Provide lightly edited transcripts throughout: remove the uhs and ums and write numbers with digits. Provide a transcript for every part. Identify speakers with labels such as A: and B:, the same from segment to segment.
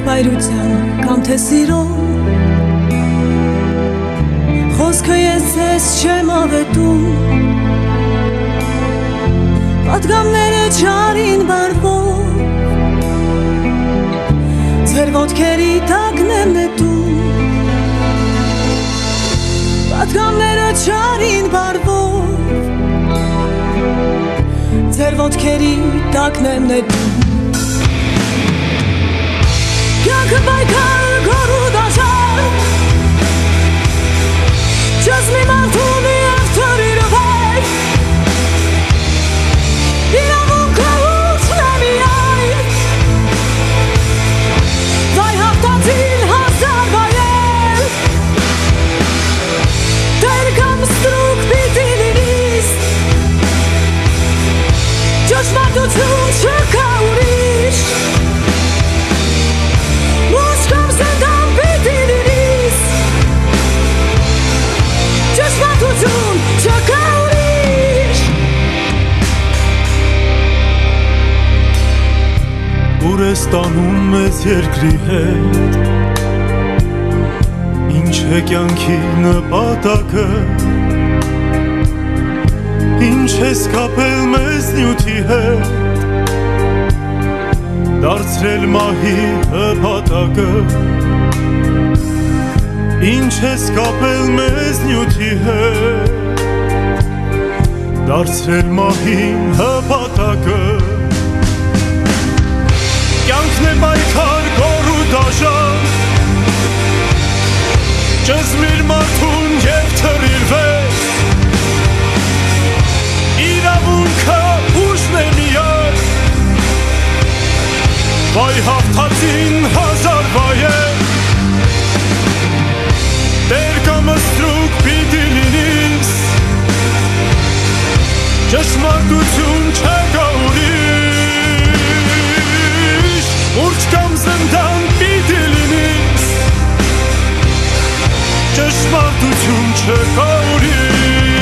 A: եղբայրության կամ թե սիրո խոսքը ես ձեզ չեմ ավետում պատգամները չարին բարվով ձեր ոտքերի տակն եմ նետում պատգամները չարին բարվով ձեր ոտքերի տակն եմ նետում Կյանքը պայքար գոր ու դաշար Չես մի մարդուն և թրիր վեր Իրավունքը ուչն է միայն Վայ հաղթածին հազար վայել Դեր կամ ստրուկ պիտի լինիս Ճշմարտություն չկա ուրիշ Ճշմարտություն չկա ուրիշ
B: Ուր ես տանում մեզ երկրի հետ Ինչ է կյանքի նպատակը Ինչ ես կապել մեզ նյութի հետ Դարձրել մահի հպատակը Ինչ ես կապել մեզ նյութի հետ Դարձրել մահի հպատակը Կյանքն է պայքար գոր ու դաշար Ճզմիր մարդուն և թրիր վեր Իրավունքը ուժն է միայն Վայ հաղթածին հազար վայել Դեր կամ ստրուկ պիտի լինիս Ճշմարտություն չկա ուրիշ Ուրջ կամ զնդան պիտի լինիս Ճշմարտություն չկա ուրիշ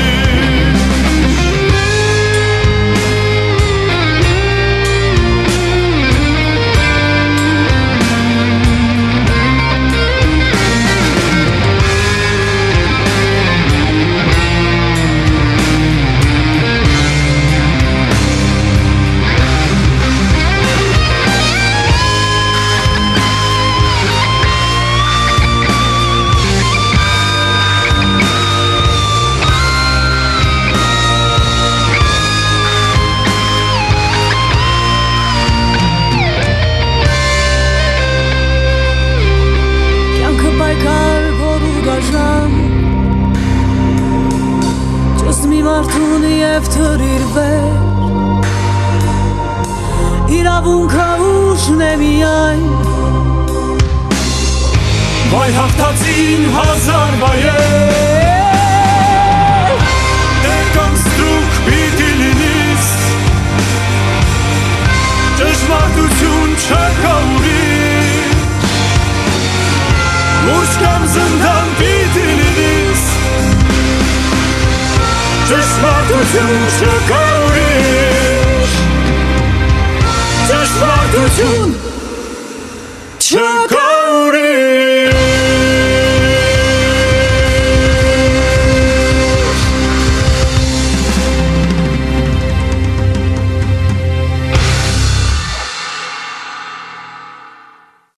A: Մարդուն և թրիր վեր Իրավունքը ուժն է միայն
B: Վայ հաղթածին հազար վայել Դեր կամ ստրուկ պիտի լինիս Ճշմարտություն չկա ուրիշ Ուրջ կամ զնդան պիտի լինիս Ճշմարտություն չկա ուրիշ Ճշմարտություն չկա ուրիշ